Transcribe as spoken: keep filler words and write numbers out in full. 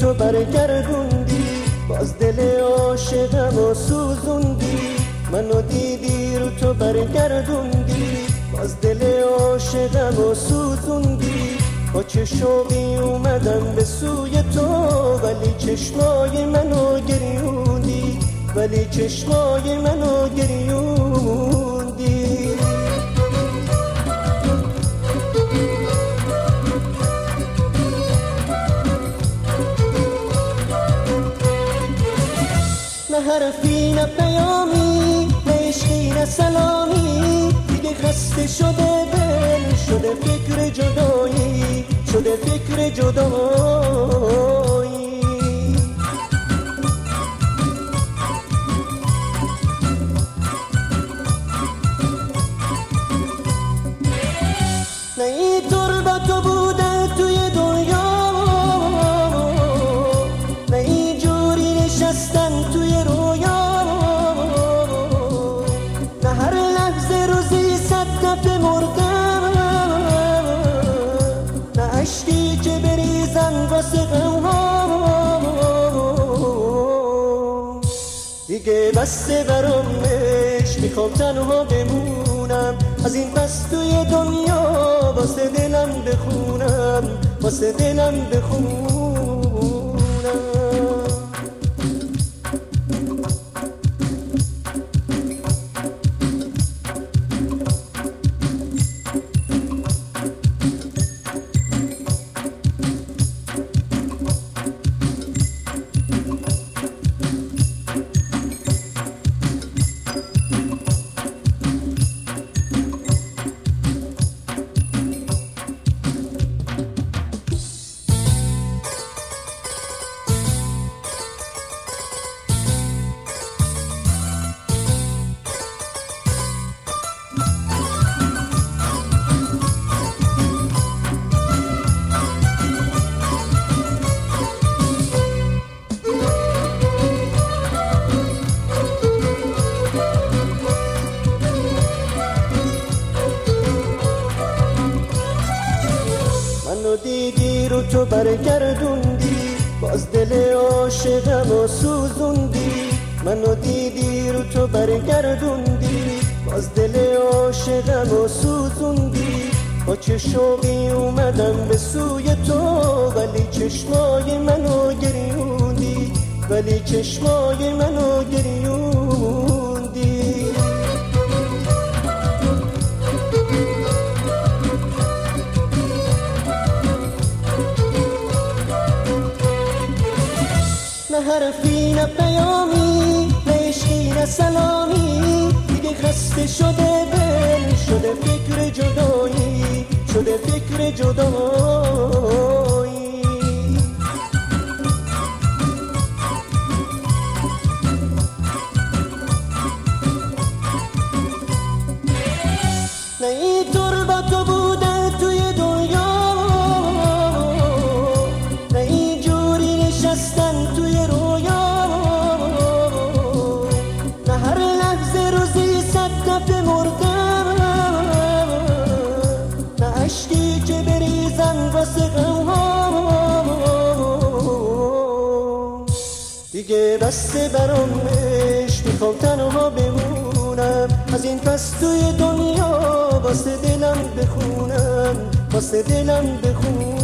تو برگردوندی، باز دل عاشقم و سوزوندی. منو دیدی رو تو برگردوندی، باز دل عاشقم و سوزوندی. با چه شوقی اومدم به سوی تو، ولی چشمای منو گریوندی، ولی چشمای منو گریوندی. نه حرفی نه پیامی، نه عشقی نه سلامی، دیگه خسته شده دل، شده فکر جدایی، شده فکر جدایی. نه این تربت تو بوده توی دنیا، نه اینجوری نشستن توی رویا، نه هر لحظه روزی صد دفعه مردم، نه عشقی که بریزن واسه غمها. دیگه بسته برام عشق، میخوام تنها بمونم، از این پس توی دنیا واسه دلم بخونم، واسه دلم بخونم. منو دیدی رو تو برگردوندی، باز دل عاشقم و سوزوندی. منو دیدی رو تو برگردوندی، باز دل عاشقم و سوزوندی. با چه شوقی اومدم به سوی تو، ولی چشمای منو گریوندی، ولی چشمای منو گریوندی. نه حرفی نه پیامی، نه عشقی نه سلامی، دیگه خسته شده دل، شده فکر جدایی، شده فکر جدایی. نه این تربت تو بوده توی دنیا، نه اینجوری نشستن توی رویا، نه هر لحظه روزی صد دفعه مردم، نه عشقی که بریزن واسه غمها. دیگه بسته برام عشق، میخوام تنها بمونم، از این پس توی دنیا واسه دلم بخونم، واسه دلم بخونم.